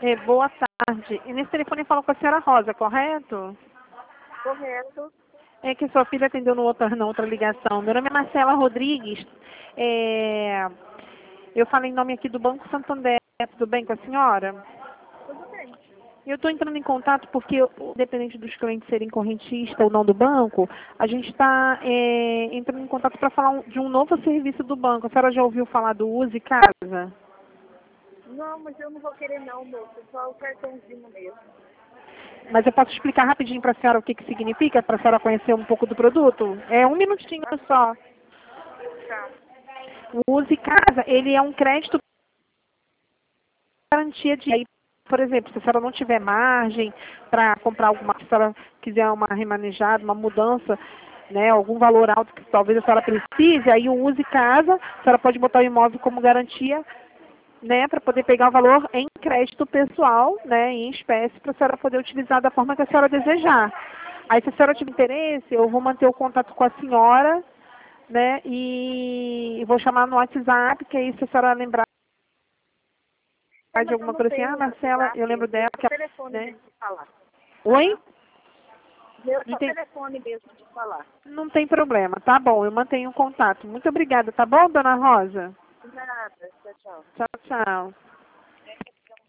Boa tarde. E nesse telefone eu falo com a senhora Rosa, correto? Correto. É que sua filha atendeu na outra ligação. Meu nome é Marcela Rodrigues. É, eu falo em nome aqui do Banco Santander. Tudo bem com a senhora? Tudo bem. Eu estou entrando em contato porque, independente dos clientes serem correntistas ou não do banco, a gente está entrando em contato para falar de um novo serviço do banco. A senhora já ouviu falar do Use Casa? Não, mas eu não vou querer não, moço. Só o cartãozinho mesmo. Mas eu posso explicar rapidinho para a senhora o que significa, para a senhora conhecer um pouco do produto? É um minutinho só. Tá. O Use Casa, ele é um crédito garantia de, por exemplo, se a senhora não tiver margem para comprar alguma, se a senhora quiser uma remanejada, uma mudança, né, algum valor alto que talvez a senhora precise, aí o Use Casa, a senhora pode botar o imóvel como garantia, né, para poder pegar o valor em crédito pessoal, né, em espécie, para a senhora poder utilizar da forma que a senhora desejar. Aí, se a senhora tiver interesse, eu vou manter o contato com a senhora, né, e vou chamar no WhatsApp, que aí se a senhora lembrar É, de mas eu alguma não coisa assim, tenho Marcela, eu WhatsApp. lembro Eu dela, só telefone né? mesmo de falar. Oi? Eu Não só tem, telefone mesmo de falar. não tem problema, tá bom, eu mantenho o contato. Muito obrigada, tá bom, dona Rosa? Nada. Tchau, tchau. Tchau, tchau.